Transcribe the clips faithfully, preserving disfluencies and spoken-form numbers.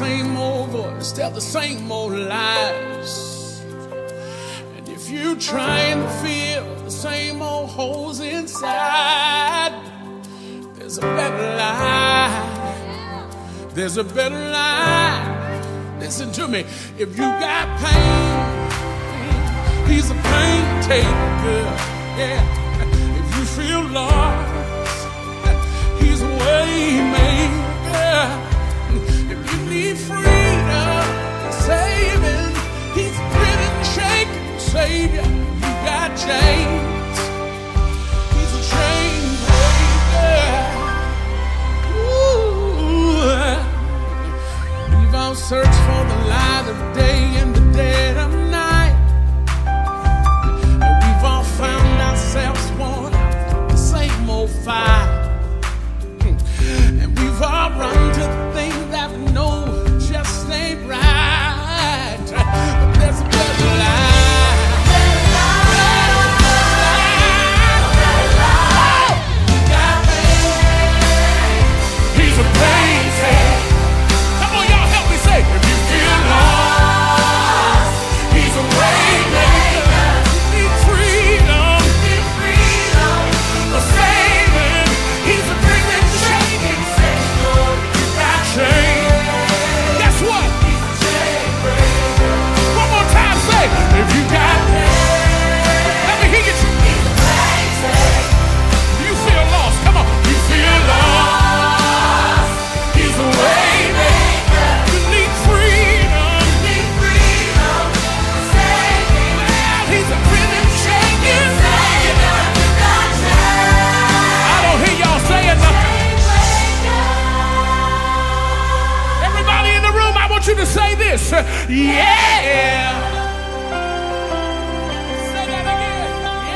same old voice tell the same old lies. And if you trying to fill the same old holes inside, there's a better life. There's a better life. Listen to me. If you got pain, he's a pain taker. Yeah. If you feel lost, he's a way maker. If you need freedom, saving, he's a grinning, shaking savior. You got chains, he's a chain breaker. Ooh. We've all searched for the light of day and the dead of night, and we've all found ourselves worn out the same old fight. And we've all run to the things that we know just ain't right. But there's a better life. Better life. Better life. Got pain. He's a pain taker. Come on, y'all, help me say, if you feel lost, he's a way maker. You need freedom. You need freedom. A saving. He's a bringing, shaking Savior. You got chains. Guess what? He's a chain breaker. One more time, say, if you got pain, let me hear you. He's a pain taker. You feel lost. Come on. You feel lost. He's a way maker. You need freedom. You need freedom. Saving. Well, he's a bringing, shaking Savior. You got chains. I don't hear y'all saying nothing. Everybody in the room, I want you to say this. Yeah. Say that again.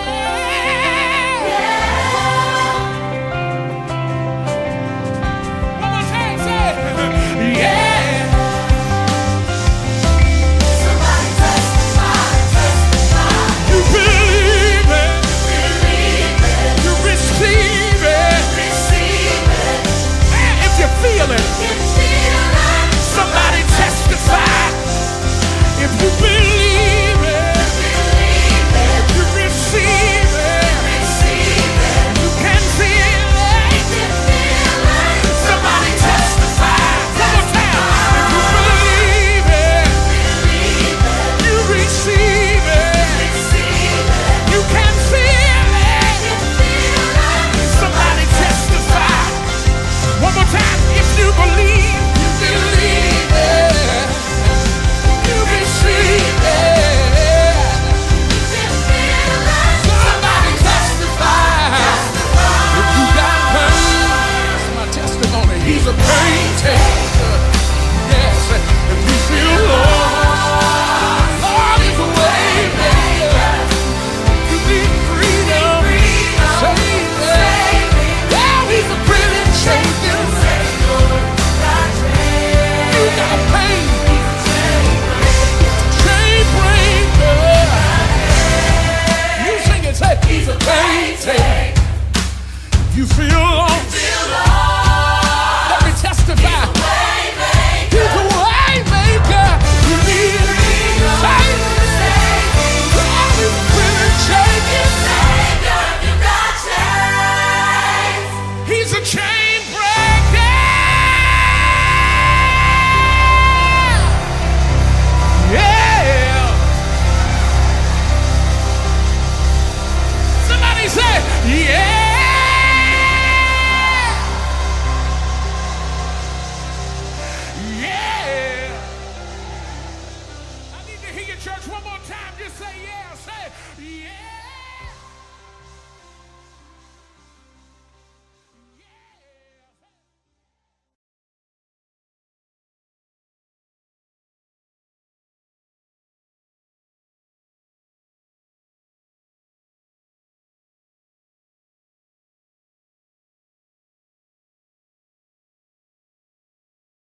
Yeah. One more time, say it. Yeah. Somebody testify, testify. You believe it. Believe it. You receive it. Receive it. And if you feel it, somebody testify. If you believe it, believe it. You receive it, receive it. You can feel it, you feel it. Somebody testify. One more time. If you believe it, believe it. You receive it, receive it. You can feel it, you feel it. Somebody testify. One more time. If you believe, you believe it. You receive it. You feel it. Somebody testify. If you got pain, that's my testimony. He's a pain taker. Yes. If you feel lost, Lord, he's a way maker. You need freedom. Save it. Well, he's a brilliant shaker. You got pain. Chain breaker. You sing it, say, he's a pain taker. You feel lost. Let me testify. He's a way maker. You need faith. God is really changing. He's a chain breaker. Yeah. Somebody say, yeah. Yeah. I need to hear your church one more time. Just say yeah. Say yeah.